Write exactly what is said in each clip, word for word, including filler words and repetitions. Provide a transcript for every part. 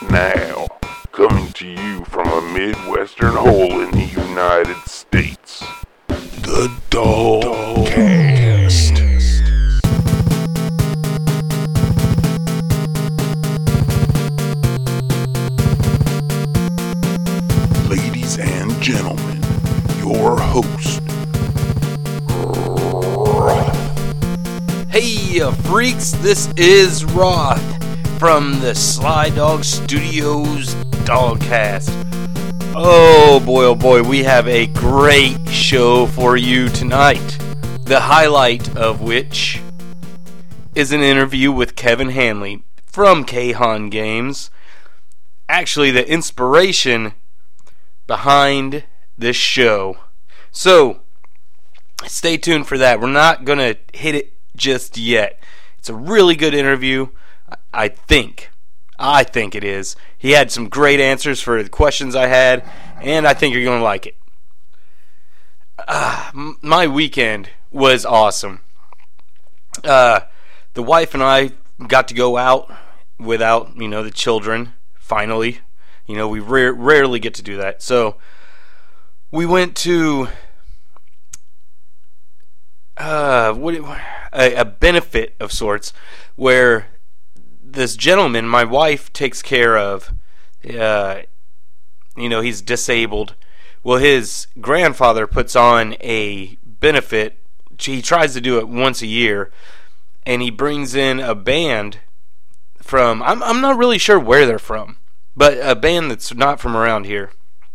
Now, coming to you from a Midwestern hole in the United States, the Dollcast. Ladies and gentlemen, your host, Roth. Hey, uh, freaks, this is Roth from the Sly Dog Studios Dogcast. Oh boy, oh boy, we have a great show for you tonight. The highlight of which is an interview with Kevin Hanley from K-Han Games. Actually, the inspiration behind this show. So, stay tuned for that. We're not going to hit it just yet. It's a really good interview. I think. I think it is. He had some great answers for the questions I had, and I think you're going to like it. Uh, my weekend was awesome. Uh, the wife and I got to go out without, you know, the children, finally. You know, we ra- rarely get to do that. So, we went to uh, what, a, a benefit of sorts where this gentleman, my wife takes care of, uh, you know, he's disabled. Well, his grandfather puts on a benefit. He tries to do it once a year, and he brings in a band from, I'm I'm not really sure where they're from, but a band that's not from around here.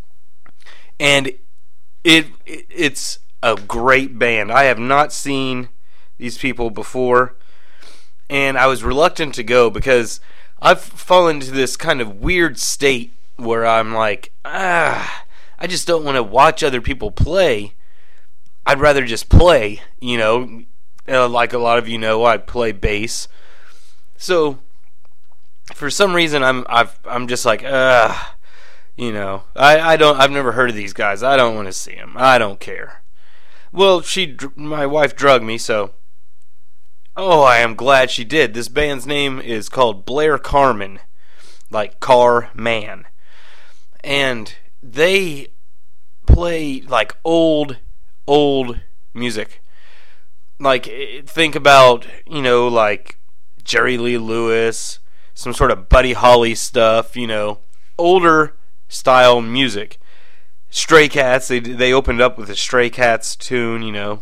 And it, it it's a great band. I have not seen these people before. And I was reluctant to go because I've fallen into this kind of weird state where I'm like, ah, I just don't want to watch other people play. I'd rather just play, you know. Uh, like a lot of you know, I play bass. So, for some reason, I'm I've, I'm just like, ah, you know, I, I don't, I've never heard of these guys. I don't want to see them. I don't care. Well, she, my wife drugged me, so. Oh, I am glad she did. This band's name is called Blair Carman, like Car Man. And they play like old, old music. Like, think about, you know, like Jerry Lee Lewis, some sort of Buddy Holly stuff, you know, older style music. Stray Cats, they, they opened up with a Stray Cats tune, you know.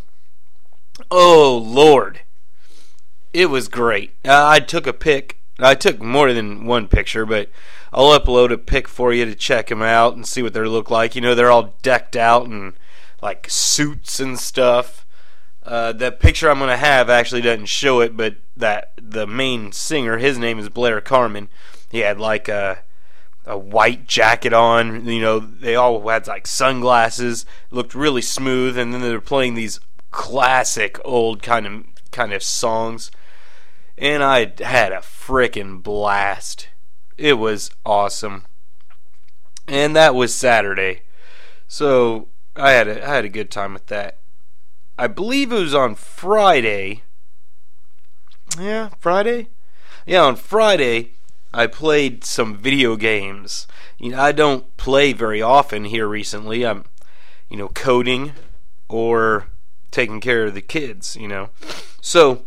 Oh, Lord. It was great. Uh, I took a pic. I took more than one picture, but I'll upload a pic for you to check them out and see what they look like. You know, they're all decked out in, like, suits and stuff. Uh, the picture I'm going to have actually doesn't show it, but that the main singer, his name is Blair Carman. He had, like, a, a white jacket on. You know, they all had, like, sunglasses. Looked really smooth, and then they were playing these classic old kind of kind of songs. And I had a frickin' blast. It was awesome. And that was Saturday. So I had a, I had a good time with that. I believe it was on Friday. Yeah, Friday? Yeah, on Friday I played some video games. You know, I don't play very often here recently. I'm, you know, coding or taking care of the kids, you know. So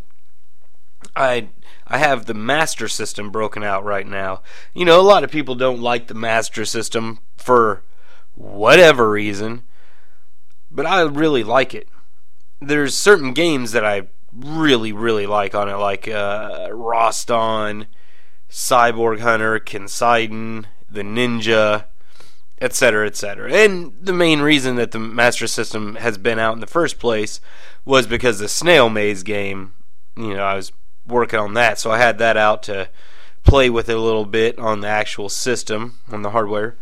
I I have the Master System broken out right now. You know, a lot of people don't like the Master System for whatever reason, but I really like it. There's certain games that I really, really like on it, like uh, Roston, Cyborg Hunter, Kinsidon, the Ninja, et cetera, et cetera. And the main reason that the Master System has been out in the first place was because the Snail Maze game, you know, I was working on that, so I had that out to play with it a little bit on the actual system, on the hardware.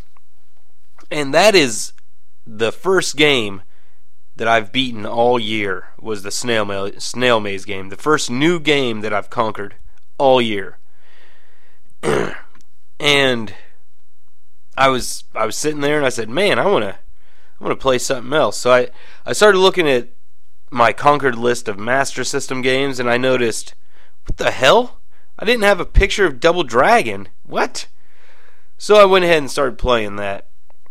And that is the first game that I've beaten all year, was the Snail Maze, Snail Maze game. The first new game that I've conquered all year. And I was I was sitting there and I said, man, I want to I want to play something else. So I, I started looking at my conquered list of Master System games, and I noticed, what the hell? I didn't have a picture of Double Dragon. What? So I went ahead and started playing that.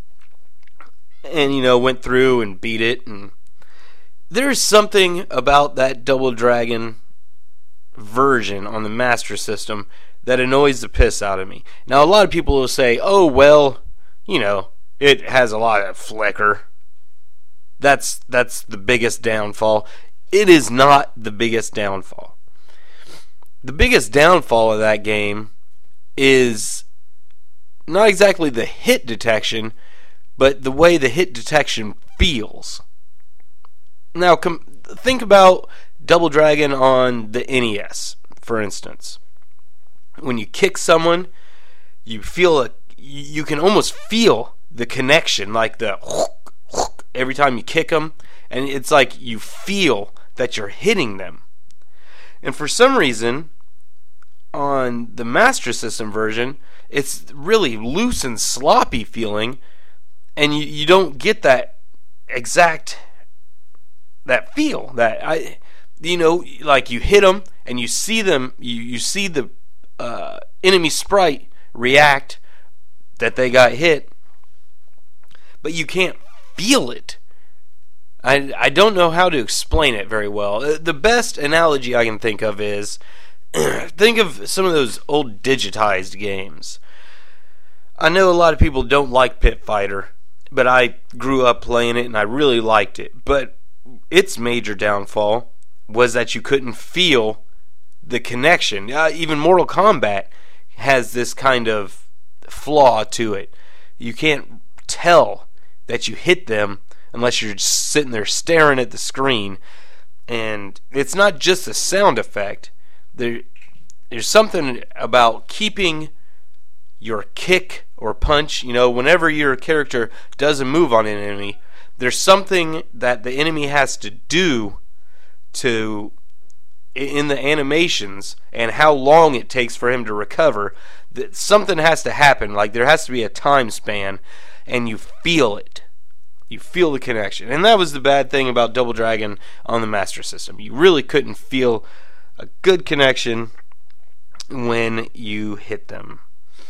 And, you know, went through and beat it. And there's something about that Double Dragon version on the Master System that annoys the piss out of me. Now, a lot of people will say, oh, well, you know, it has a lot of flicker. That's that's the biggest downfall. It is not the biggest downfall. The biggest downfall of that game is not exactly the hit detection, but the way the hit detection feels. Now, com- think about Double Dragon on the N E S, for instance. When you kick someone, you feel a, you can almost feel the connection, like the every time you kick them, and it's like you feel that you're hitting them. And for some reason, on the Master System version, it's really loose and sloppy feeling, and you, you don't get that exact that feel that I you know like you hit them and you see them you, you see the uh, enemy sprite react that they got hit, but you can't feel it. I, I don't know how to explain it very well. The best analogy I can think of is think of some of those old digitized games. I know a lot of people don't like Pit Fighter, but I grew up playing it and I really liked it. But its major downfall was that you couldn't feel the connection. Uh, even Mortal Kombat has this kind of flaw to it. You can't tell that you hit them unless you're just sitting there staring at the screen. And it's not just a sound effect. There, there's something about keeping your kick or punch, you know, whenever your character does a move on an enemy, there's something that the enemy has to do to, in the animations, and how long it takes for him to recover. That something has to happen, like there has to be a time span, and you feel it. You feel the connection. And that was the bad thing about Double Dragon on the Master System. You really couldn't feel a good connection when you hit them.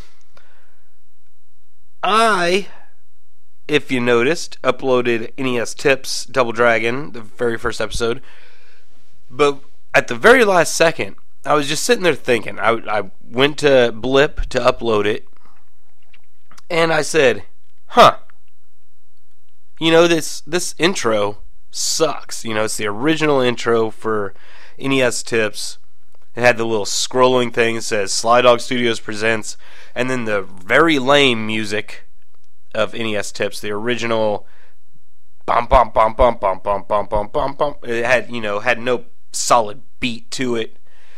I, if you noticed, uploaded N E S Tips Double Dragon, the very first episode. But at the very last second, I was just sitting there thinking. I, I went to Blip to upload it, and I said, huh. You know, this this intro sucks. You know, it's the original intro for N E S Tips. It had the little scrolling thing that says Sly Dog Studios presents, and then the very lame music of N E S Tips, the original bum bum bum bum bum bum bum bum bum bum. It had, you know, had no solid beat to it.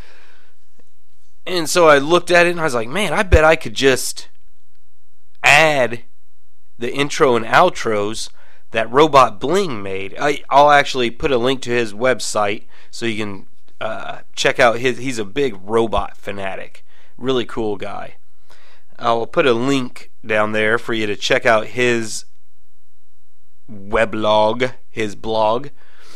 And so I looked at it and I was like, man, I bet I could just add the intro and outros that Robot Bling made. I, I'll actually put a link to his website so you can uh, check out his. He's a big robot fanatic. Really cool guy. I'll put a link down there for you to check out his weblog, his blog.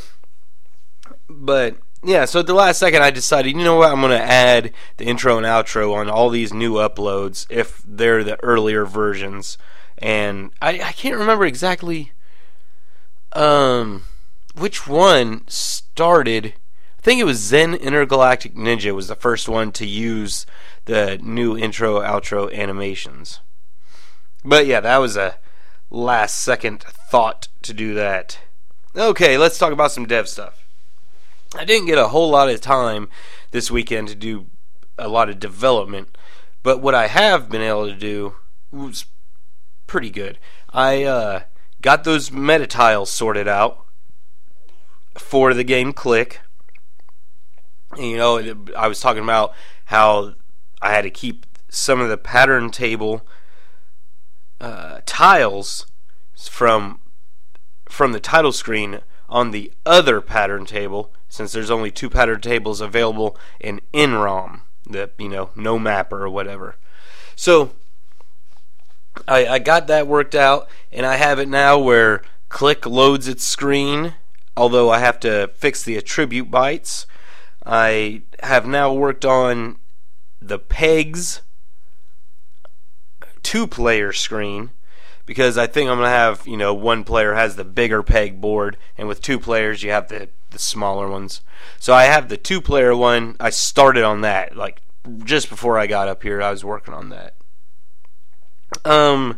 But yeah, so at the last second I decided, you know what, I'm going to add the intro and outro on all these new uploads if they're the earlier versions. And I, I can't remember exactly um, which one started. I think it was Zen Intergalactic Ninja was the first one to use the new intro outro animations. But yeah, that was a last second thought to do that. Okay, let's talk about some dev stuff. I didn't get a whole lot of time this weekend to do a lot of development, but what I have been able to do was pretty good. I uh, got those meta tiles sorted out for the game Click. And, you know, I was talking about how I had to keep some of the pattern table uh, tiles from from the title screen on the other pattern table, since there's only two pattern tables available in N ROM, the, you know, no mapper or whatever. So I, I got that worked out, and I have it now where Click loads its screen, although I have to fix the attribute bytes. I have now worked on the pegs two-player screen, because I think I'm going to have, you know, one player has the bigger peg board, and with two players you have the, the smaller ones. So I have the two-player one. I started on that, like, just before I got up here, I was working on that. Um,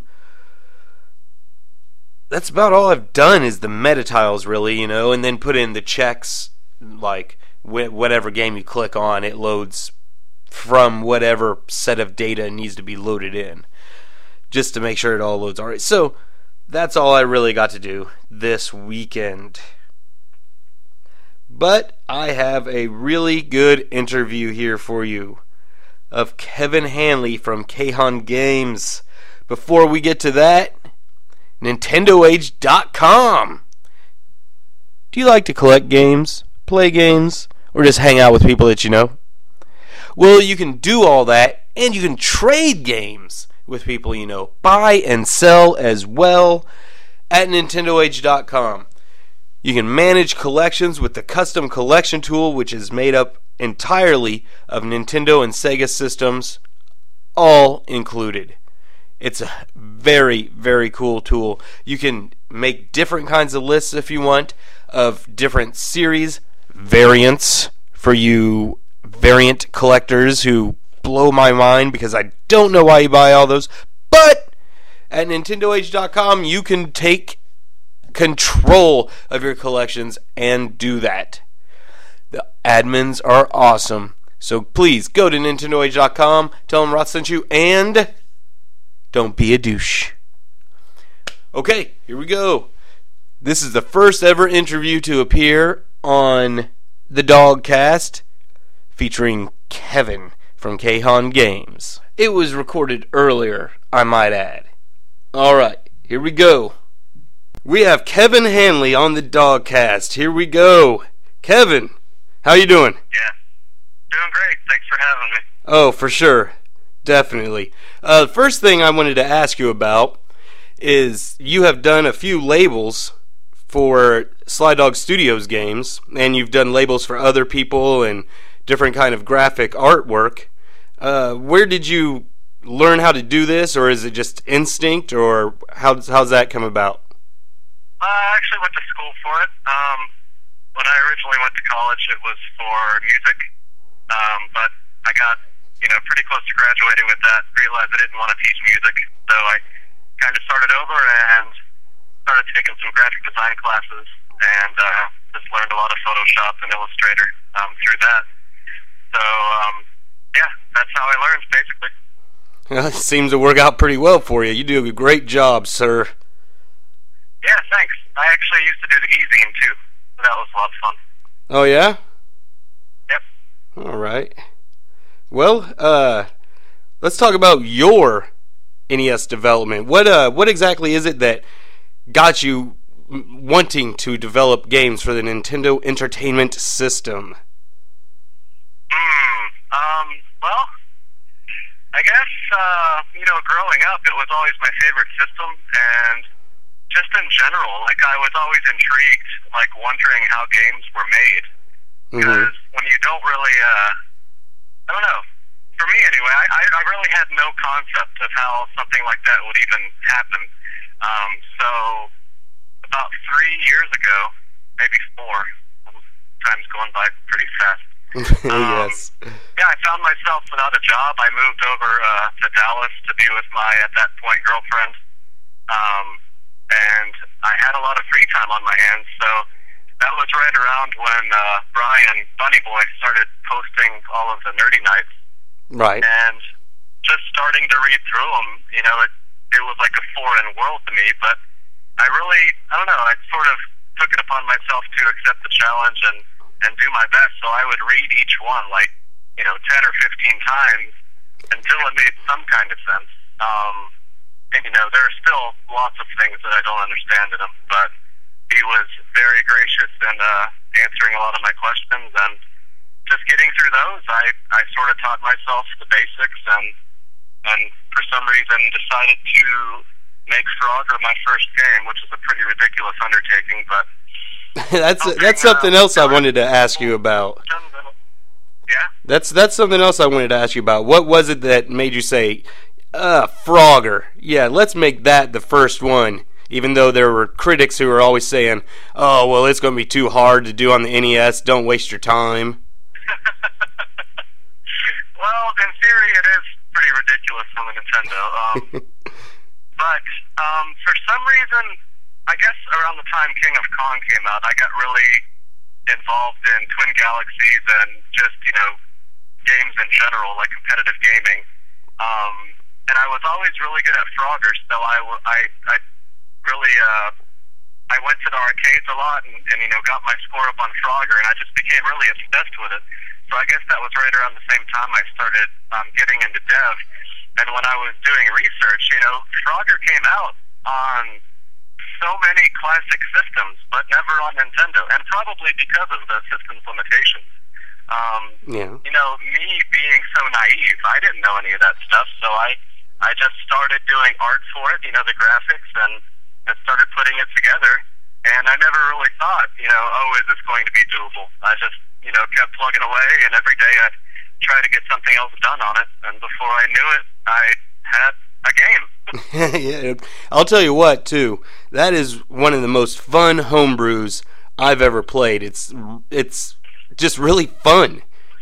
that's about all I've done is the meta tiles, really, you know, and then put in the checks, like, wh- whatever game you click on, it loads from whatever set of data needs to be loaded in, just to make sure it all loads alright. So that's all I really got to do this weekend. But I have a really good interview here for you of Kevin Hanley from Kahan Games. Before we get to that, Nintendo Age dot com. Do you like to collect games, play games, or just hang out with people that you know? Well, you can do all that, and you can trade games with people you know. Buy and sell as well at Nintendo Age dot com. You can manage collections with the custom collection tool, which is made up entirely of Nintendo and Sega systems, all included. It's a very, very cool tool. You can make different kinds of lists if you want, of different series, variants, for you variant collectors who blow my mind because I don't know why you buy all those. But at Nintendo Age dot com, you can take control of your collections and do that. The admins are awesome. So please go to Nintendo Age dot com, tell them Roth sent you, and don't be a douche. Okay, here we go. This is the first ever interview to appear on the Dogcast, featuring Kevin from Kahan Games. It was recorded earlier, I might add. Alright, here we go. We have Kevin Hanley on the Dogcast. Here we go. Kevin, how you doing? Yeah, doing great. Thanks for having me. Oh, for sure. Definitely. Uh, the first thing I wanted to ask you about is you have done a few labels for Sly Dog Studios games, and you've done labels for other people and different kind of graphic artwork. Uh, where did you learn how to do this, or is it just instinct, or how, how's that come about? I actually went to school for it. Um, when I originally went to college, it was for music, um, but I got, you know, pretty close to graduating with that, realized I didn't want to teach music, so I kind of started over and started taking some graphic design classes, and uh, just learned a lot of Photoshop and Illustrator um, through that. So, um, yeah, that's how I learned, basically. Well, it seems to work out pretty well for you. You do a great job, sir. Yeah, thanks. I actually used to do the e-zine, too. So that was a lot of fun. Oh, yeah? Yep. All right. Well, uh, let's talk about your N E S development. What uh, what exactly is it that got you wanting to develop games for the Nintendo Entertainment System? Hmm. Um. Well, I guess uh, you know, growing up, it was always my favorite system, and just in general, like I was always intrigued, like wondering how games were made, because mm-hmm. when you don't really, uh, I don't know. For me, anyway, I, I really had no concept of how something like that would even happen. Um, so about three years ago, maybe four, time's going by pretty fast. um, yes. Yeah, I found myself without a job. I moved over uh, to Dallas to be with my, at that point, girlfriend. Um, and I had a lot of free time on my hands, so that was right around when uh, Brian, Bunny Boy, started posting all of the nerdy nights. Right. And just starting to read through them, you know, it it was like a foreign world to me, but I really, I don't know, I sort of took it upon myself to accept the challenge and, and do my best, so I would read each one like, you know, ten or fifteen times until it made some kind of sense. Um, and, you know, there are still lots of things that I don't understand in them, but he was very gracious in uh, answering a lot of my questions, and just getting through those, I, I sort of taught myself the basics, and and for some reason decided to make Frogger my first game, which is a pretty ridiculous undertaking, but that's something, that's something uh, else I wanted to ask you about. Yeah? That's that's something else I wanted to ask you about. What was it that made you say, Uh, Frogger. Yeah, let's make that the first one. Even though there were critics who were always saying, oh, well, it's going to be too hard to do on the N E S. Don't waste your time. Well, in theory, it is pretty ridiculous on the Nintendo. Um, but um, for some reason, I guess around the time King of Kong came out, I got really involved in Twin Galaxies and just, you know, games in general, like competitive gaming. Um, and I was always really good at Frogger, so I, I, I really, uh, I went to the arcades a lot and, and, you know, got my score up on Frogger, and I just became really obsessed with it. So I guess that was right around the same time I started um, getting into dev. And when I was doing research, you know, Frogger came out on so many classic systems, but never on Nintendo, and probably because of the system's limitations. Um, yeah. You know, me being so naive, I didn't know any of that stuff, so I, I just started doing art for it, you know, the graphics, and, and started putting it together. And I never really thought, you know, oh, is this going to be doable? I just, you know, kept plugging away, and every day I'd try to get something else done on it. And before I knew it, I had a game. Yeah, I'll tell you what, too. That is one of the most fun homebrews I've ever played. It's it's just really fun.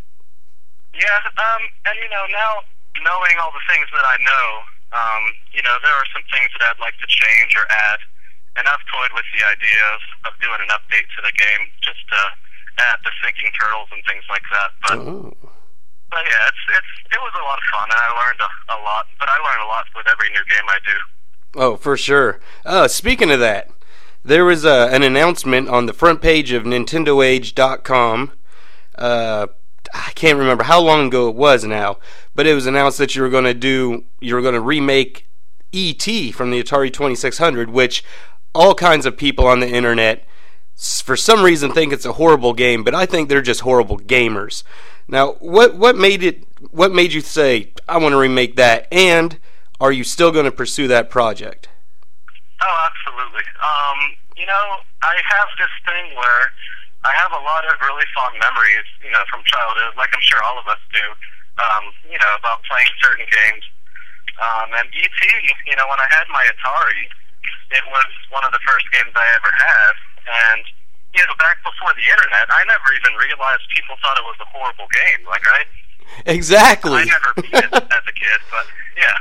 Yeah, um, and you know, now knowing all the things that I know, um, you know, there are some things that I'd like to change or add. And I've toyed with the idea of, of doing an update to the game, just to add the sinking turtles and things like that. But, oh. but yeah, it's it's it was a lot of fun, and I learned a, a lot. But I learn a lot with every new game I do. Oh, for sure. Uh, speaking of that, there was uh, an announcement on the front page of Nintendo Age dot com. Uh, I can't remember how long ago it was now, but it was announced that you were going to do, you were going to remake E T from the Atari twenty-six hundred, which all kinds of people on the internet, for some reason, think it's a horrible game, but I think they're just horrible gamers. Now, what what made it? What made you say, I want to remake that? And are you still going to pursue that project? Oh, absolutely. Um, you know, I have this thing where I have a lot of really fond memories, you know, from childhood, like I'm sure all of us do, um, you know, about playing certain games. Um, and E T, you know, when I had my Atari, it was one of the first games I ever had. And, you know, back before the internet, I never even realized people thought it was a horrible game, like, right? Exactly. I never beat it as a kid, but, yeah.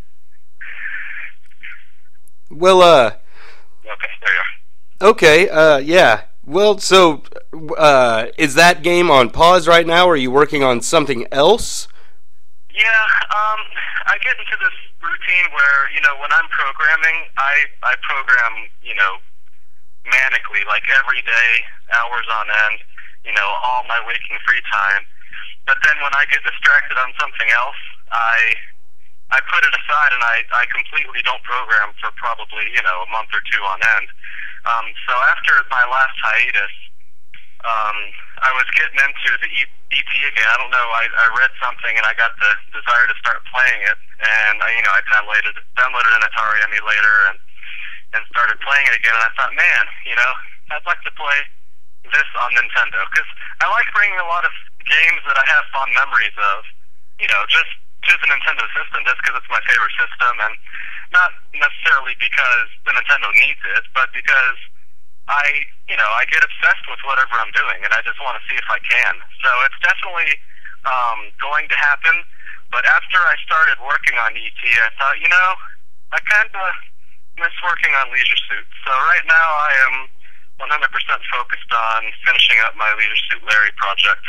Well, uh... Okay, there you are. Okay, uh, yeah. Well, so, uh, is that game on pause right now, or are you working on something else? Yeah, um, I get into this routine where, you know, when I'm programming, I, I program, you know, manically, like every day, hours on end, you know, all my waking free time. But then when I get distracted on something else, I I put it aside and I, I completely don't program for probably, you know, a month or two on end. Um, so after my last hiatus, um, I was getting into the E T again. I don't know, I, I read something and I got the desire to start playing it. And, I, you know, I downloaded, downloaded an Atari emulator and, and started playing it again. And I thought, man, you know, I'd like to play this on Nintendo. Because I like bringing a lot of games that I have fond memories of, you know, just to the Nintendo system, just because it's my favorite system. And not necessarily because the Nintendo needs it, but because I, you know, I get obsessed with whatever I'm doing, and I just want to see if I can. So it's definitely um, going to happen. But after I started working on E T, I thought, you know, I kind of miss working on Leisure Suit. So right now I am one hundred percent focused on finishing up my Leisure Suit Larry project.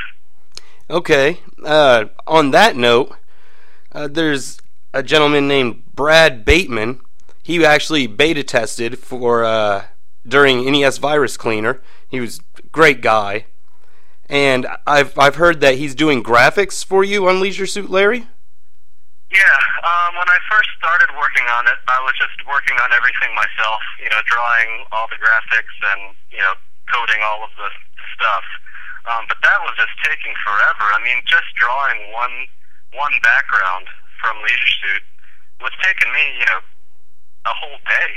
Okay. Uh, on that note, uh, there's a gentleman named Brad Bateman. He actually beta tested for uh, during N E S Virus Cleaner. He was a great guy. And I've I've heard that he's doing graphics for you on Leisure Suit Larry? Yeah, um, when I first started working on it, I was just working on everything myself, you know, drawing all the graphics and, you know, coding all of the stuff. Um, but that was just taking forever. I mean, just drawing one one background from Leisure Suit was taking me, you know, a whole day.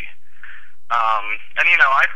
Um, and, you know, I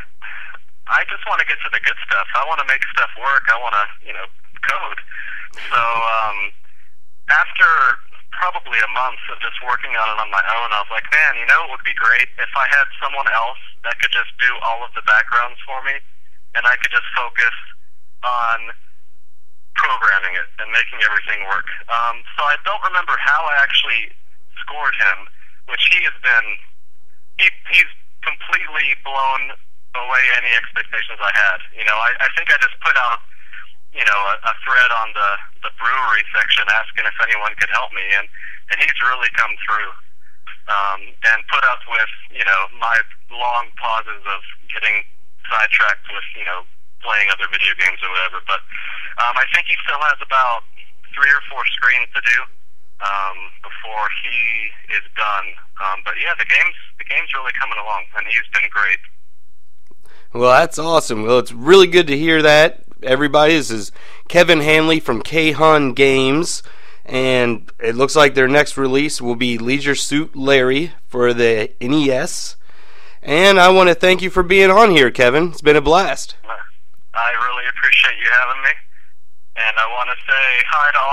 I just want to get to the good stuff. I want to make stuff work. I want to, you know, code. So um, after probably a month of just working on it on my own. I was like, man, you know, it would be great if I had someone else that could just do all of the backgrounds for me, and I could just focus on programming it and making everything work. Um, so I don't remember how I actually scored him, which he has been, he, he's completely blown away any expectations I had. You know, I, I think I just put out, you know, a, a thread on the, the brewery section asking if anyone could help me, and, and he's really come through um, and put up with, you know, my long pauses of getting sidetracked with, you know, playing other video games or whatever. But um, I think he still has about three or four screens to do um, before he is done. Um, but yeah, the game's the game's really coming along, and he's been great. Well, that's awesome. Well, it's really good to hear that. Everybody, this is Kevin Hanley from K-Han Games, and it looks like their next release will be Leisure Suit Larry for the N E S. And I want to thank you for being on here, Kevin. It's been a blast. I really appreciate you having me. And I want to say hi to all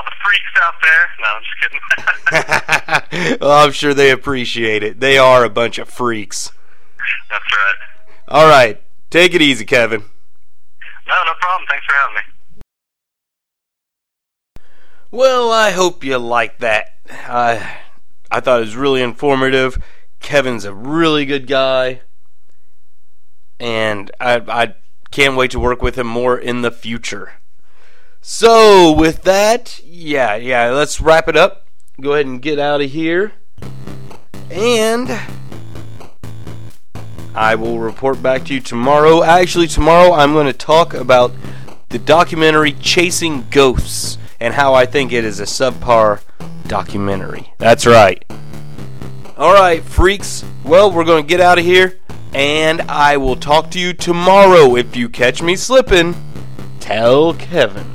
the freaks out there. No, I'm just kidding. Well, I'm sure they appreciate it. They are a bunch of freaks. That's right. All right. Take it easy, Kevin. No, no problem. Thanks for having me. Well, I hope you liked that. I, I thought it was really informative. Kevin's a really good guy. And I, I can't wait to work with him more in the future. So, with that, yeah, yeah, let's wrap it up. Go ahead and get out of here. And I will report back to you tomorrow. Actually, tomorrow I'm going to talk about the documentary Chasing Ghosts and how I think it is a subpar documentary. That's right. Alright, freaks. Well, we're going to get out of here, and I will talk to you tomorrow. If you catch me slipping, tell Kevin.